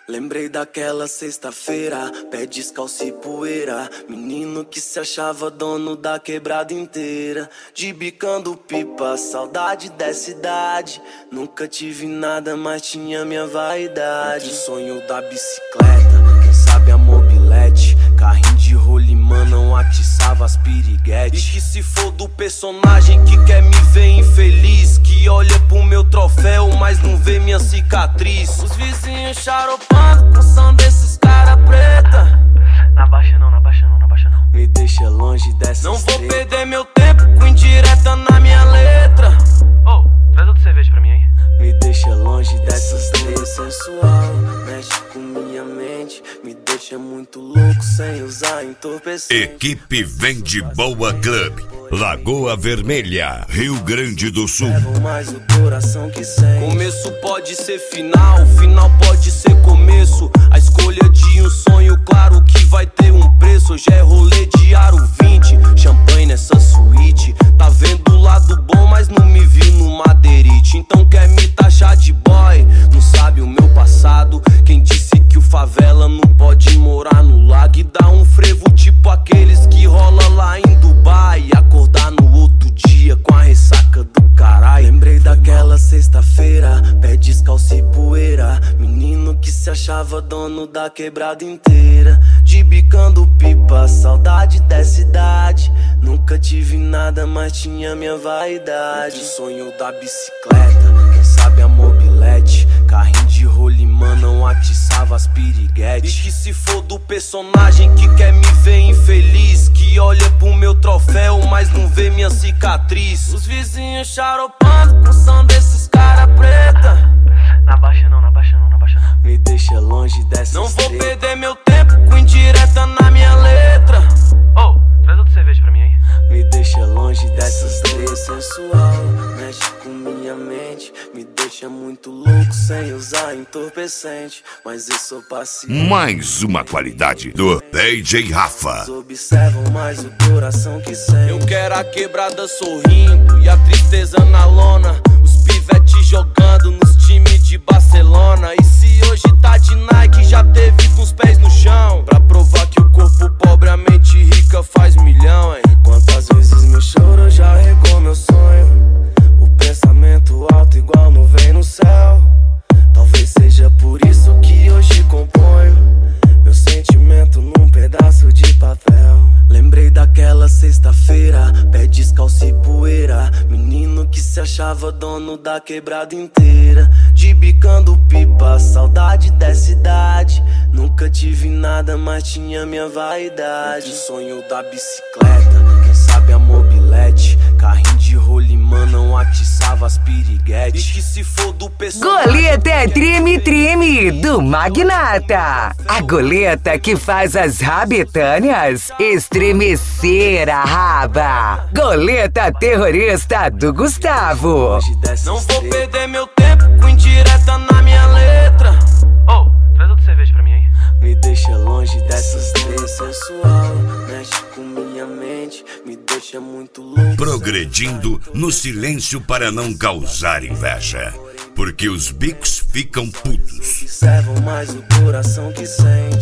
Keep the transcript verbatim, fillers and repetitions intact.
Lembrei daquela sexta-feira, pé descalço e poeira. Menino que se achava dono da quebrada inteira. De bicando pipa, saudade dessa idade. Nunca tive nada, mas tinha minha vaidade. O sonho da bicicleta, quem sabe a mobilete. Carrinho de rolimã não atiçava as piriguetes. E que se for do personagem que quer me ver infeliz, que olha pro meu troféu, mas não vê minha cicatriz. Os vizinhos charopando com som desses cara preta. Na baixa não, na baixa não, na baixa não. Me deixa longe dessas Não vou treta. perder meu tempo com indireta na minha letra. Ô, oh, traz outra cerveja pra mim, hein? Me deixa longe dessas três sensual. Mexe com minha mente, me deixa muito louco sem usar entorpecente. Equipe Vende Boa Club, Lagoa Vermelha, Rio Grande do Sul. Levam mais o coração que sente. Começo pode ser final, final pode ser começo. A escolha de um sonho, claro que vai ter um preço. Hoje é rolê de aro vinte, champanhe nessa suíte. Tá vendo o lado bom, mas não me viu no madeirite. Então quer me taxar de boy, não sabe o meu passado. Quem disse que o favela não pode morar no lago e dar um frevo tipo aqueles que rola lá em Dubai. Acordar no outro dia com a ressaca do caralho. Lembrei daquela sexta-feira, pé descalço e poeira. Menino que se achava dono da quebrada inteira. De bicando pipa, saudade dessa idade. Nunca tive nada, mas tinha minha vaidade. O sonho da bicicleta, quem sabe a mobilete. Carrinho de rolimã não atiçava as piriguetes. E que se for do personagem que quer me ver infeliz, que olha pro meu troféu, mas não vê minha cicatriz. Os vizinhos charopando com som desses cara preta. Na baixa não, na baixa não, na baixa não. Me deixa longe dessas Não vou treta. perder meu tempo com indireta na minha letra. Ô, oh, traz outra cerveja pra mim, hein? Me deixa longe dessas três sensual. Mexe com minha mente, me deixa muito louco sem usar entorpecente. Mas eu sou paciente. Mais uma qualidade do D J Rafa. Observam mais o coração que sente. Eu quero a quebrada sorrindo e a tristeza na lona. Os pivetes jogando nos times de Barcelona. E se hoje tá de Nike, já teve com os pés no chão. Pra provar que o corpo pobre, a mente rica faz milhão, hein? Quantas vezes meu choro já regou meu sonho. O pensamento alto igual nuvem no céu. Talvez seja por isso que hoje componho meu sentimento num pedaço de papel. Lembrei daquela sexta-feira, pé descalço e poeira. Menino que se achava dono da quebrada inteira. De bicando pipa, saudade dessa idade. Nunca tive nada, mas tinha minha vaidade. O sonho da bicicleta, quem sabe a mobilete. Carrinho de rolimã não atiçava as piriguetes. E que se for do personagem. Goleta é Treme Treme do Magnata. A goleta que faz as rabetâneas estremecer a raba. Goleta terrorista do Gustavo. Não vou perder meu tempo com indireta na minha letra. Ô, oh, traz outra cerveja pra mim, hein? Me deixa longe dessas três sensual. Mexe com minha mente, me deixa muito louco. Progredindo no silêncio para não causar inveja, porque os bicos ficam putos. Observam mais o coração que sente.